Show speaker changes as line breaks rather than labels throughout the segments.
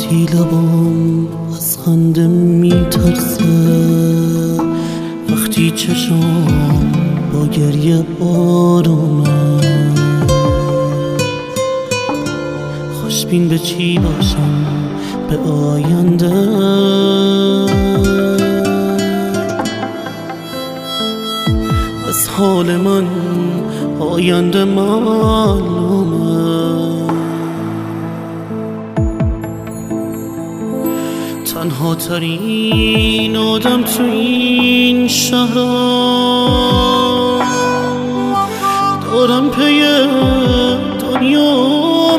وقتی لبام از خنده میترسه، وقتی چشام با گریه آرومه، خوشبین به چی باشم؟ به آینده. از حال من آینده معلومه، تنها ترین آدم تو این شهرم، دارم پی دنیا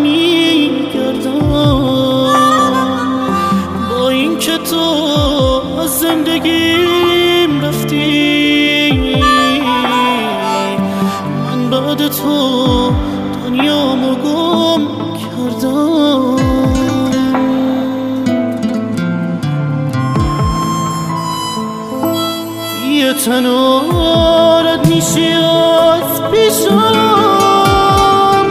میگردم، با این که تو از زندگیم رفتی، من بعد تو دنیامو گم کردم. یه تنارت میشی از پیشم،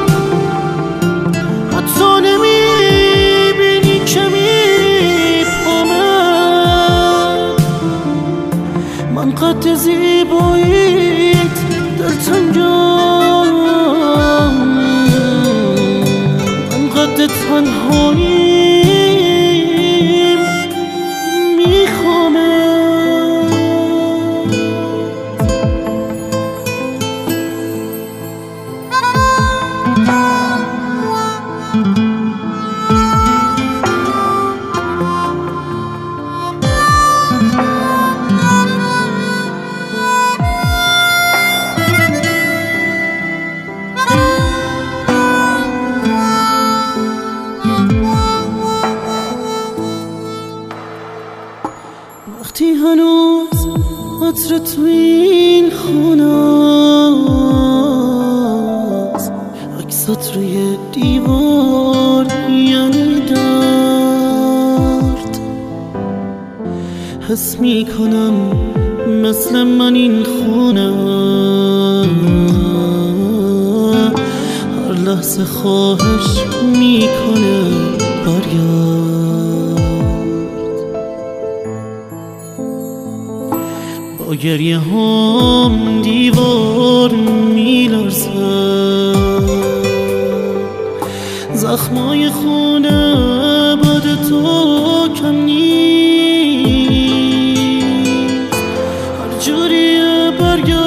حتی نمیبینی که میپامه، من قد زیباییت دلتنگم، من قد تنهاییم میخوامه. وقتی هنوز عطر تو این خونه است، عکست روی دیوار یعنی درد، حس میکنم مثل من این خونه هر لحظه خواهش میکنه برگرد. با گریه هم دیوار میلرزه، زخمای خونه بعد تو کم نیست، هر جوری برگرد